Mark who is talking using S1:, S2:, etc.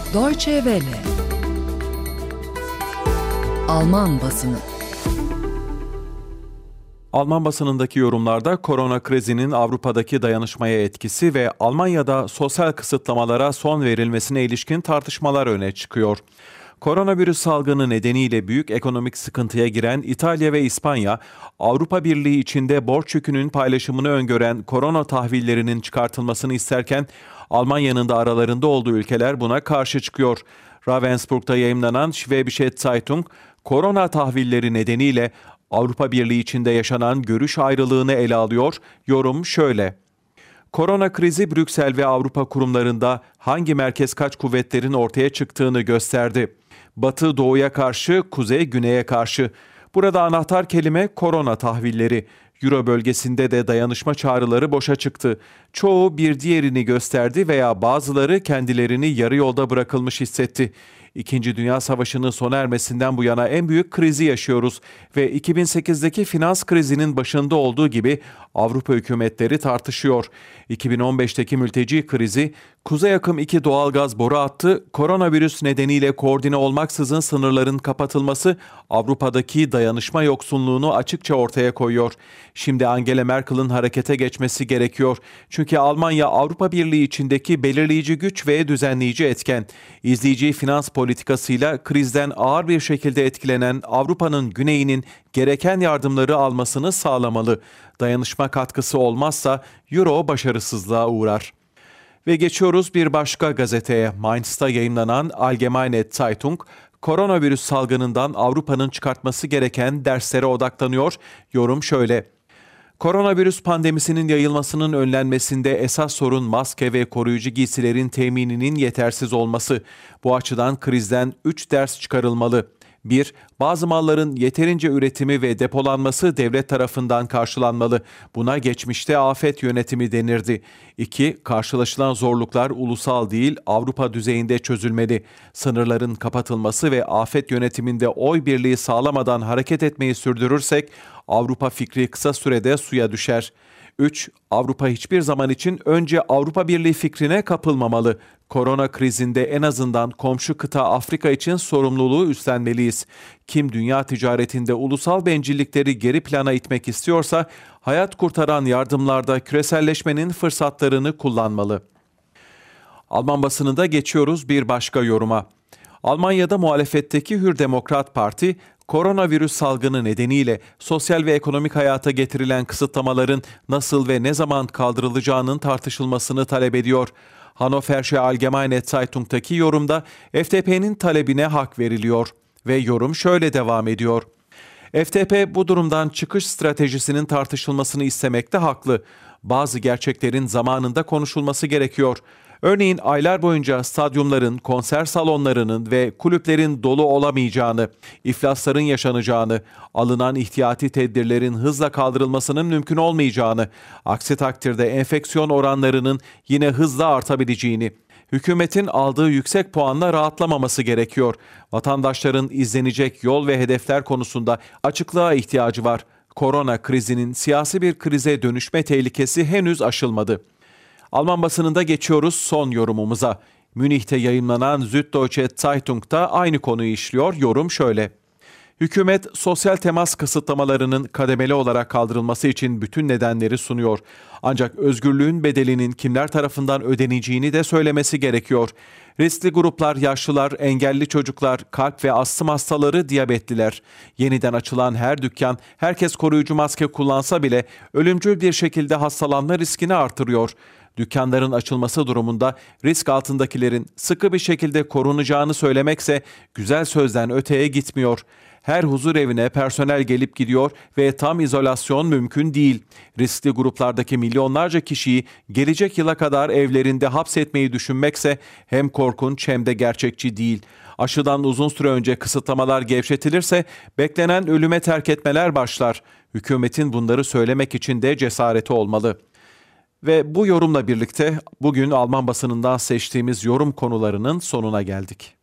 S1: Deutsche Welle. Alman basını.
S2: Alman basınındaki yorumlarda korona krizinin Avrupa'daki dayanışmaya etkisi ve Almanya'da sosyal kısıtlamalara son verilmesine ilişkin tartışmalar öne çıkıyor. Koronavirüs salgını nedeniyle büyük ekonomik sıkıntıya giren İtalya ve İspanya, Avrupa Birliği içinde borç yükünün paylaşımını öngören korona tahvillerinin çıkartılmasını isterken, Almanya'nın da aralarında olduğu ülkeler buna karşı çıkıyor. Ravensburg'da yayımlanan Schwäbische Zeitung, korona tahvilleri nedeniyle Avrupa Birliği içinde yaşanan görüş ayrılığını ele alıyor. Yorum şöyle: korona krizi Brüksel ve Avrupa kurumlarında hangi merkez kaç kuvvetlerin ortaya çıktığını gösterdi. Batı doğuya karşı, kuzey güneye karşı. Burada anahtar kelime korona tahvilleri. Euro bölgesinde de dayanışma çağrıları boşa çıktı. Çoğu bir diğerini gösterdi veya bazıları kendilerini yarı yolda bırakılmış hissetti. İkinci Dünya Savaşı'nın sona ermesinden bu yana en büyük krizi yaşıyoruz ve 2008'deki finans krizinin başında olduğu gibi Avrupa hükümetleri tartışıyor. 2015'teki mülteci krizi, Kuzey Akım 2 doğalgaz boru hattı, koronavirüs nedeniyle koordine olmaksızın sınırların kapatılması Avrupa'daki dayanışma yoksunluğunu açıkça ortaya koyuyor. Şimdi Angela Merkel'in harekete geçmesi gerekiyor. Çünkü Almanya Avrupa Birliği içindeki belirleyici güç ve düzenleyici etken. İzleyici finans politikasıyla krizden ağır bir şekilde etkilenen Avrupa'nın güneyinin gereken yardımları almasını sağlamalı. Dayanışma katkısı olmazsa Euro başarısızlığa uğrar. Ve geçiyoruz bir başka gazeteye. Mainz'ta yayımlanan Allgemeine Zeitung, koronavirüs salgınından Avrupa'nın çıkartması gereken derslere odaklanıyor. Yorum şöyle: koronavirüs pandemisinin yayılmasının önlenmesinde esas sorun maske ve koruyucu giysilerin temininin yetersiz olması. Bu açıdan krizden 3 ders çıkarılmalı. 1. Bazı malların yeterince üretimi ve depolanması devlet tarafından karşılanmalı. Buna geçmişte afet yönetimi denirdi. 2. Karşılaşılan zorluklar ulusal değil, Avrupa düzeyinde çözülmeli. Sınırların kapatılması ve afet yönetiminde oy birliği sağlamadan hareket etmeyi sürdürürsek, Avrupa fikri kısa sürede suya düşer. 3. Avrupa hiçbir zaman için önce Avrupa Birliği fikrine kapılmamalı. Korona krizinde en azından komşu kıta Afrika için sorumluluğu üstlenmeliyiz. Kim dünya ticaretinde ulusal bencillikleri geri plana itmek istiyorsa, hayat kurtaran yardımlarda küreselleşmenin fırsatlarını kullanmalı. Alman basınında geçiyoruz bir başka yoruma. Almanya'da muhalefetteki Hür Demokrat Parti, koronavirüs salgını nedeniyle sosyal ve ekonomik hayata getirilen kısıtlamaların nasıl ve ne zaman kaldırılacağının tartışılmasını talep ediyor. Hannoversche Allgemeine Zeitung'taki yorumda FDP'nin talebine hak veriliyor ve yorum şöyle devam ediyor: FDP bu durumdan çıkış stratejisinin tartışılmasını istemekte haklı. Bazı gerçeklerin zamanında konuşulması gerekiyor. Örneğin aylar boyunca stadyumların, konser salonlarının ve kulüplerin dolu olamayacağını, iflasların yaşanacağını, alınan ihtiyati tedbirlerin hızla kaldırılmasının mümkün olmayacağını, aksi takdirde enfeksiyon oranlarının yine hızla artabileceğini, hükümetin aldığı yüksek puanla rahatlamaması gerekiyor. Vatandaşların izlenecek yol ve hedefler konusunda açıklığa ihtiyacı var. Korona krizinin siyasi bir krize dönüşme tehlikesi henüz aşılmadı. Alman basınında geçiyoruz son yorumumuza. Münih'te yayımlanan Süddeutsche Zeitung'da aynı konuyu işliyor. Yorum şöyle: hükümet sosyal temas kısıtlamalarının kademeli olarak kaldırılması için bütün nedenleri sunuyor. Ancak özgürlüğün bedelinin kimler tarafından ödeneceğini de söylemesi gerekiyor. Riskli gruplar, yaşlılar, engelli çocuklar, kalp ve astım hastaları, diyabetliler. Yeniden açılan her dükkan, herkes koruyucu maske kullansa bile ölümcül bir şekilde hastalanma riskini artırıyor. Dükkanların açılması durumunda risk altındakilerin sıkı bir şekilde korunacağını söylemekse güzel sözden öteye gitmiyor. Her huzur evine personel gelip gidiyor ve tam izolasyon mümkün değil. Riskli gruplardaki milyonlarca kişiyi gelecek yıla kadar evlerinde hapsetmeyi düşünmekse hem korkunç hem de gerçekçi değil. Aşıdan uzun süre önce kısıtlamalar gevşetilirse beklenen ölüme terk etmeler başlar. Hükümetin bunları söylemek için de cesareti olmalı. Ve bu yorumla birlikte bugün Alman basınından seçtiğimiz yorum konularının sonuna geldik.